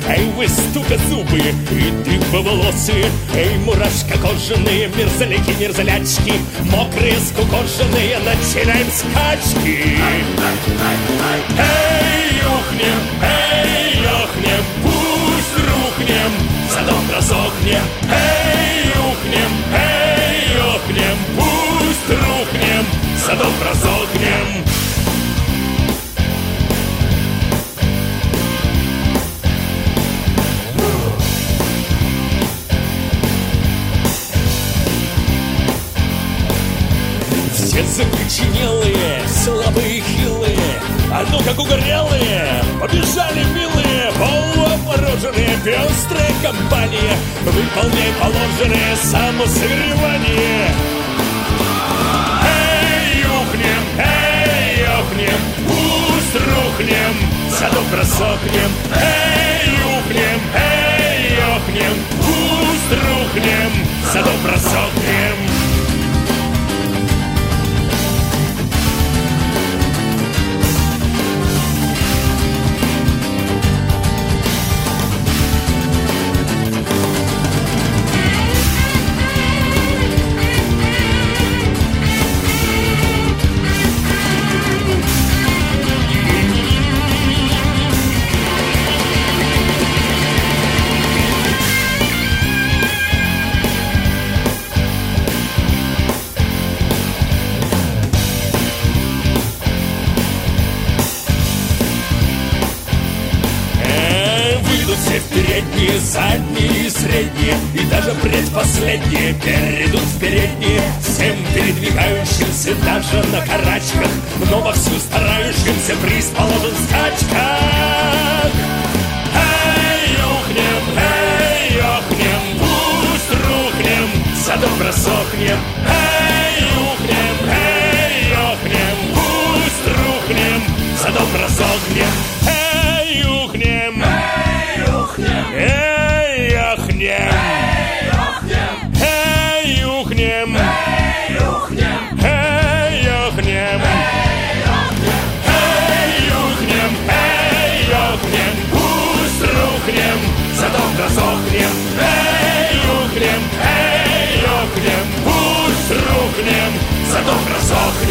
эй, вы стукозубы и дыбоволосые, эй, мурашка кожаные, мерзляки, мерзлячки, мокрые, скукоженные, начинаем скачки. Эй, охнем, пусть рухнем, садом разогнем. Эй, охнем, пусть рухнем, садом разогнем. Все закоченелые, слабые, хилые, а ну как угорелые, побежали милые, полуобмороженные, пестрая компания, выполняй положенное самосогревание. Эй, охнем, пусть рухнем, садом просохнем. Эй, охнем, пусть рухнем, садом просохнем. Все в передние, задние и средние, и даже предпоследние перейдут в передние. Всем передвигающимся даже на карачках, но вовсю старающимся приз положен в скачках. Эй, охнем, пусть рухнем, садом просохнем. Эй, охнем, пусть рухнем, садом просохнем. Эй, охнем. Эй, охнем! Эй, охнем! Эй, охнем! Эй, охнем! Пусть рухнем, садом разохнем. Эй, охнем! Пусть рухнем, садом разохнем.